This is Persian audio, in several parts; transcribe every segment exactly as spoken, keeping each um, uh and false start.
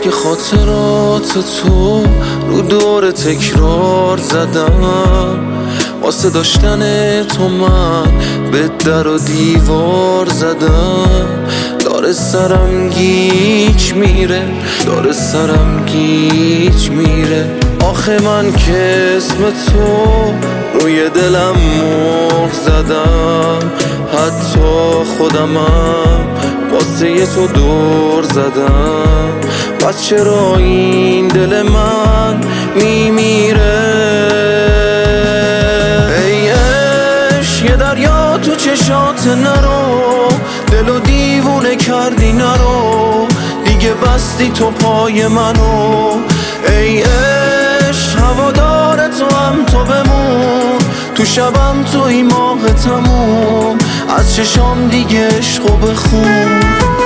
که خاطرات تو رو دور تکرار زدم، واسه داشتن تو من به در و دیوار زدم. داره سرم گیج میره، داره سرم گیج میره. آخه من که اسم تو روی دلم مهر زدم، حتی خودمم واسه تو دور زدم. پس چرا این دل من میمیره؟ ای عشق یه دریا تو چشات نرو، دلو دیوونه کردی نرو، دیگه بستی تو پای منو. ای عشق هوادار تو هم تو بمون، تو شبم توی ماه تموم، از چشام دیگه عشقو بخون.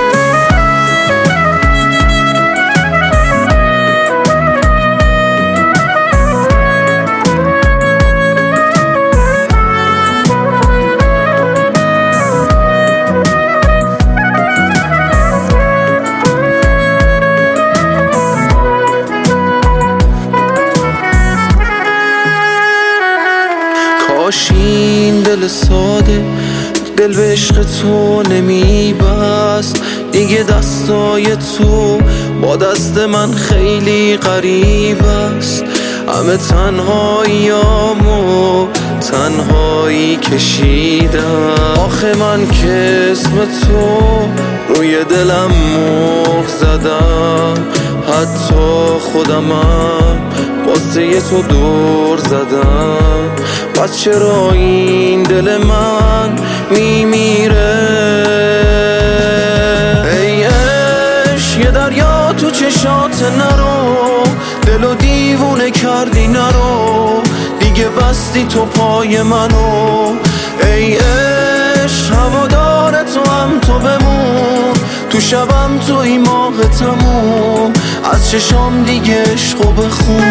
کاش این دل ساده دل به عشق تو نمیبست، دیگه دستای تو با دست من خیلی غریب است. همه تنهاییامو تنهایی کشیدم. آخه من که اسم تو روی دلم مهر زدم، حتی خودمم واسه تو دور زدم. پس چرا این دل من میمیره؟ ای عشق یه دریا تو چشات نرو، دلو دیوونه کردی نرو، دیگه بستی تو پای منو. ای عشق هوادار تو هم تو بمون، تو شبم توی ماه تموم، از چشام دیگه عشقو بخون.